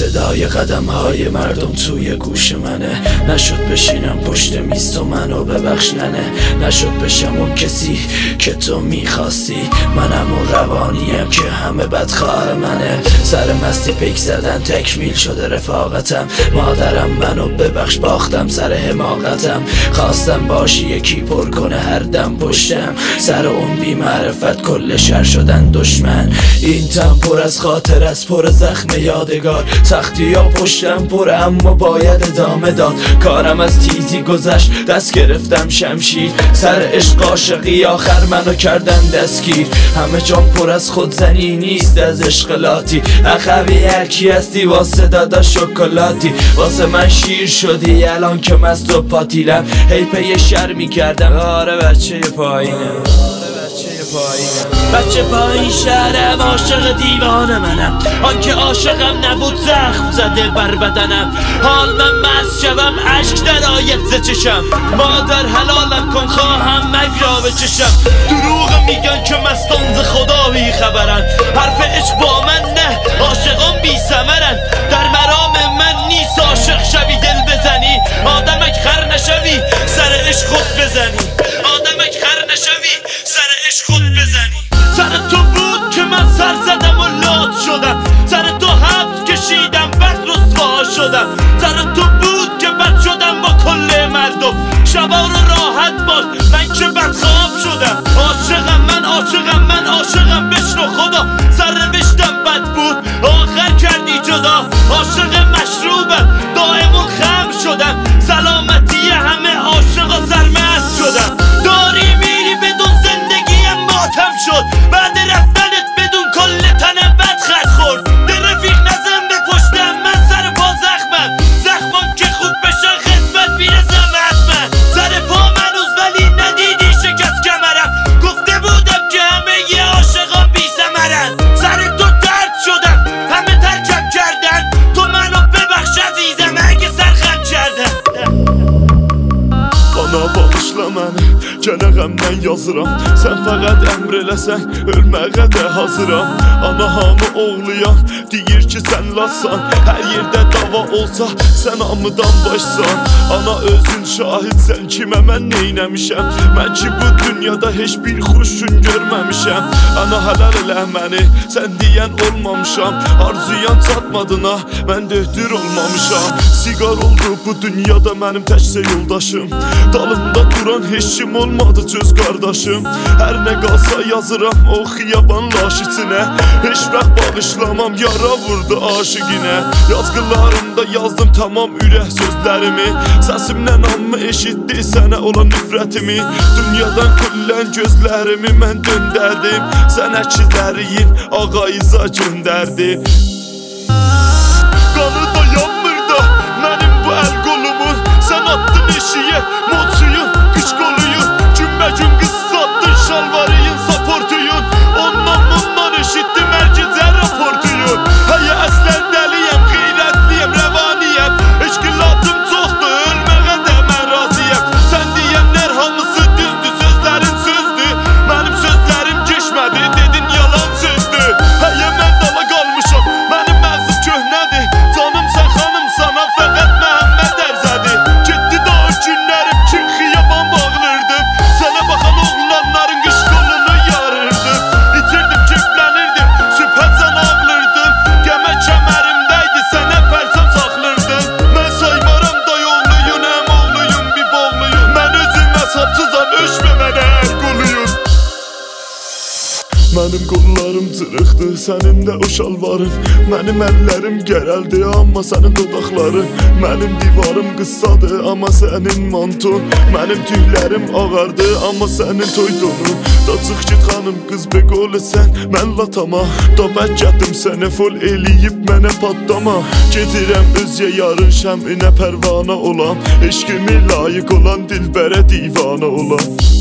صدای قدم های مردم توی گوش منه. نشد بشینم پشت میز تو منو ببخش ننه. نشد بشم اون کسی که تو میخواستی. منم اون روانیم که همه بدخواه منه. سر مستی پیک زدن تکمیل شده رفاقتم. مادرم منو ببخش باختم سر حماقتم. خواستم باشی یکی پر کنه هر دم پشتم. سر اون بی معرفت کل شهر شدن دشمن. این تن پر از خاطر از پر زخم یادگار. سختی ها پشتم پره اما باید ادامه داد. کارم از تیزی گذشت دست گرفتم شمشیر. سر عشق عاشقی آخر منو کردن دستگیر. همه جام پر از خودزنی نیست از عشقلاتی. اخوی هرکی هستی واسه دادا شکلاتی. واسه من شیر شدی الان که مست و پاتیلم. هی پی شر میکردم آره بچه پایینم. بچه پایین شهرم عاشق دیوانه منم. آنکه عاشقم نبود زخم زده بر بدنم. حال من مست شوم عشق در آید ز چشم. مادر حلالم کن خواهم مگرا به چشم. دروغ میگن که مستان ز خدا بی خبرن. حرف عشق با من نه عاشقان بی ثمرن. در مرام من نیست عاشق شوی دل بزنی. آدمک خر نشوی سر عشق خود بزنی. آدمک خر نشوی سر عشق خود بزنی. سر تو بود که من سر زدم و لات شدم. سر تو حبس کشیدم بعد رسوا شدم. سر تو بود که بد شدم با کل مردم. شبا رو راحت باش من که بدخواب شدم. عاشقم من عاشقم من عاشقم بشنو خدا. سر نوشتم بد بود آخر کردی جدا. عاشق مشروبم دائم خم شدم. سلامتی همه عاشقا سرمست شدم. داری میری بدون زندگیم ماتم شد. بعد رفتنت بدون کل تنم بد خط خورد. دل رفیق نزن به پشتم من سر پا زخمم. زخمم که خوب بشن خدمت میرسم حتما. سر پا منوز ولی ندیدی شکست کمرم. گفته بودم که همه یه عاشقان بی ثمرن. سر تو درد شدم همه ترکم کردن. تو منو ببخش عزیزم اگه سرخم کردن. Bana bağışla məni, gənə qəmdən yazıram. Sən fəqət əmr eləsən, ölməyə də hazıram. Ana hamı oğlayan, deyir ki sən latsan. Hər yerdə dava olsa, sən hamıdan başsan. Ana özün şahidsən kimə mən neynəmişəm. Mən ki bu dünyada heç bir xuruşun görməmişəm. Ana həlal elə məni, sən deyən olmamışam. Arzuyan çatmadına, mən döhdür olmamışam. Siqar oldu bu dünyada mənim təkcə yoldaşım. Dalımda duran heç kim olmadı göz qardaşım. Hər nə qalsa yazıram o xiyaban laşisinə. Heç vaxt bağışlamam yara vurdu aşiqinə. Yazqılarımda yazdım tamam ürək sözlərimi. Səsimlə amma eşitdi sənə olan nifrətimi. Dünyadan küllən gözlərimi mən döndərdim. Sənə kizləriyin ağayıza göndərdim. Qanı da yanmır da mənim bu əl qolumun. Sən attın eşiyə moçuyun, qış qoluyun. Günbə-gün qız sattın şalvarıyın, saportuyun. Ondan bundan eşitdim hər gecə raportuyun. Həyə əslən dəliyəm, qeyrətliyəm, rəvaniyəm. Eşqilatım çoxdur, ölməyə də mən razıyəm. Sən deyənlər hamısı düzdür, sözlərin sözdür. Mənim sözlərim geçmədi, dedin yalan sözdür. Həyə mən dala qalmışam, mənim məğzim köhnədir. Canım sən xanım sana fəqət Məhəmməd ərzədir. Getdi da o günlərim kim xiyaban bağlırdım. Sənə baxan oğlanların qış qolunu yarırdım. İtirdim, keyflənirdim, sübhə can ağlırdım. Qəmə kəmərimdəydi, sənə pərsəm saxlırdım. Mən saymaram da yoluyun, həm oğluyum, bir boğluyum. Mən özüm hesabsızam, ölçmə mənə hər qoluyum. Mənim qollarım cırıqdır, sənin də o şalvarın. Mənim əllərim gərəldi, amma sənin dodaqların. Mənim divarım qıssadır, amma sənin manton. Mənim tüylərim ağardı, amma sənin toy donun. Da çıx git xanım, qız be qol sən, mən latama. Da bəkədim sənə fol eləyib mənə patlama. Gedirəm özyə yarın şəminə pərvana olan. Eşqimi layiq olan dilbərə divana olan.